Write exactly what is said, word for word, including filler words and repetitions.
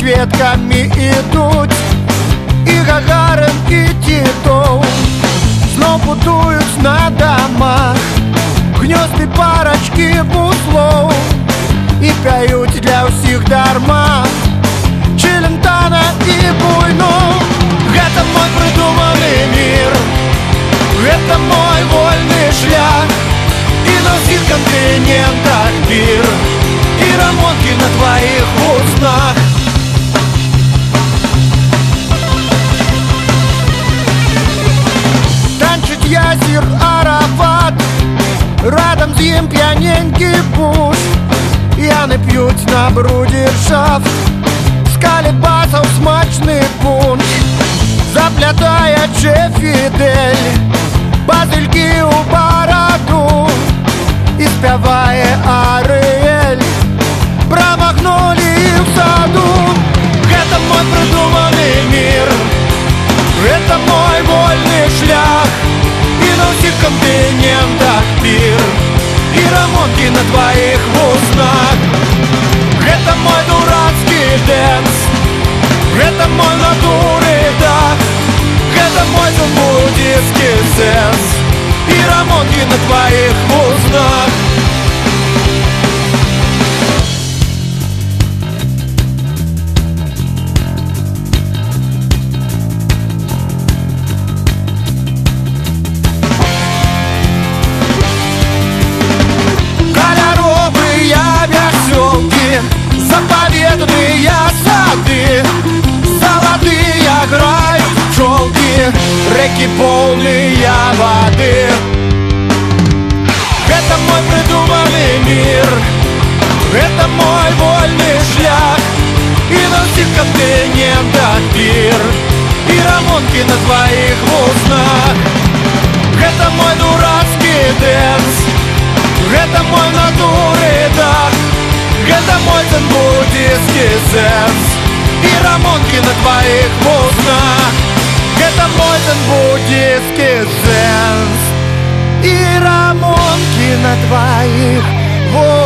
кветками ідуть, і Гагарин, і Титов знов будують на домах гнезды парочки буслов і п'ють для всіх дарма Челентано і Буйнов. Это мой придуманный мир, это мой вольный шлях, и на всех континентах пир, и рамонки на твоих устах. Танчить Ясир Арафат, радом з їм п'яненький буш, яни п'ють на брудершафт, з калібасов смачний пунш, заплятає Че Фідель базильки у бороду і співає Аріель. Промахнули в саду. Это мой придуманный мир, это мой вольный шлях, и на всех континентах пир, и рамонки на твоих устах. Это мой дурацкий дэнс, это мой натуры дах, это мой буддийский сенс, и рамонки на твоих устах. Кольоровые веселки, заповедные сады, золотые играют пчелки, реки полные воды. Это мой придуманный мир, это мой вольный шлях, и на всех континентах пир, и рамонки на твоих устах. Это мой дурацкий дэнс, это мой натуры дах, это мой буддийский сенс, и рамонки на твоих устах. Это мой буддийский сенс, и рамонки на твоих устах.